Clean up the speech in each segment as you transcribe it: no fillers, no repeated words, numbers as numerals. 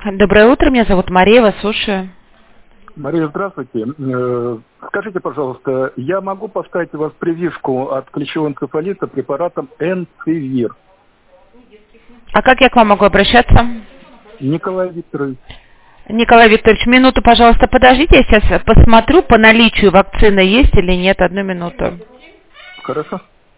Доброе утро, меня зовут Мария, вас слушаю. Мария, здравствуйте. Скажите, пожалуйста, я могу поставить у вас прививку от клещевого энцефалита препаратом Энцивир? А как я к вам могу обращаться? Николай Викторович. Николай Викторович, минуту, пожалуйста, подождите, я сейчас посмотрю, по наличию вакцины есть или нет, одну минуту. Хорошо.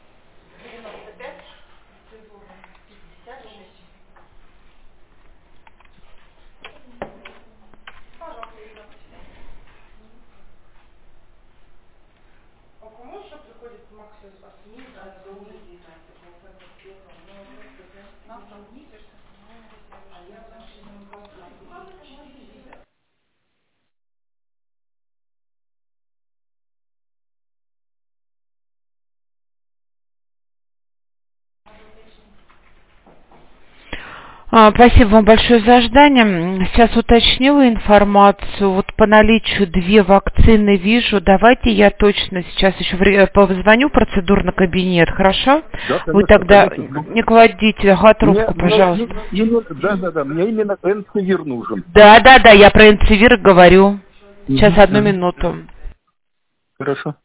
Спасибо вам большое за ожидание. Сейчас уточнила информацию. Вот по наличию 2 вакцины вижу. Давайте я точно сейчас еще позвоню в процедурный кабинет, хорошо? Да, конечно, вы тогда конечно. не кладите трубку, пожалуйста. Да, мне именно Энцивир нужен. Да, я про Энцивир говорю. Сейчас, одну минуту. Хорошо.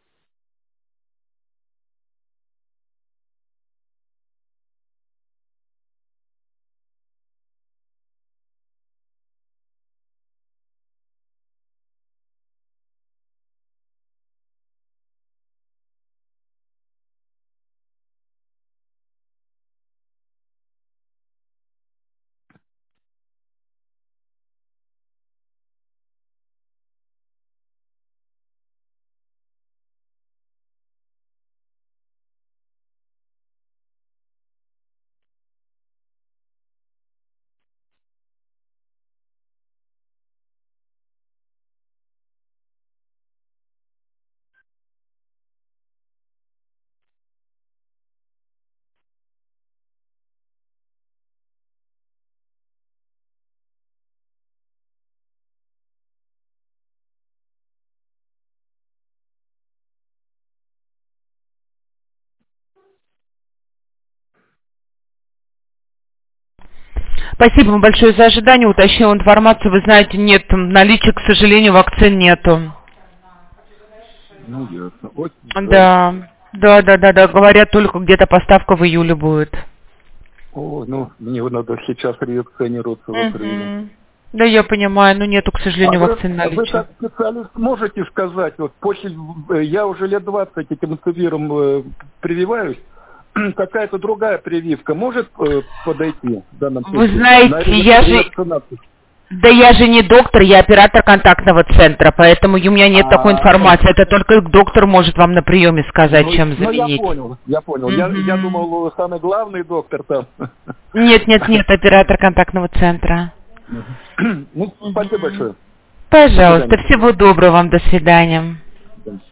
Спасибо вам большое за ожидание. Уточнил информацию. Вы знаете, нет наличия, к сожалению, вакцин нету. Ну, ясно. Очень Да. Говорят, только где-то поставка в июле будет. Мне надо сейчас реакционироваться в Украине. Да, я понимаю, но нету, к сожалению, вакцин наличия. Вы как специалист можете сказать, я уже лет 20 этим Энцивиром прививаюсь, какая-то другая прививка может подойти в данном случае? Вы знаете, я же не доктор, я оператор контактного центра, поэтому у меня нет такой информации. Это только доктор может вам на приеме сказать, чем заменить. Я понял. Я думал, самый главный доктор там. Нет, оператор контактного центра. Спасибо большое. Пожалуйста, всего доброго вам, до свидания.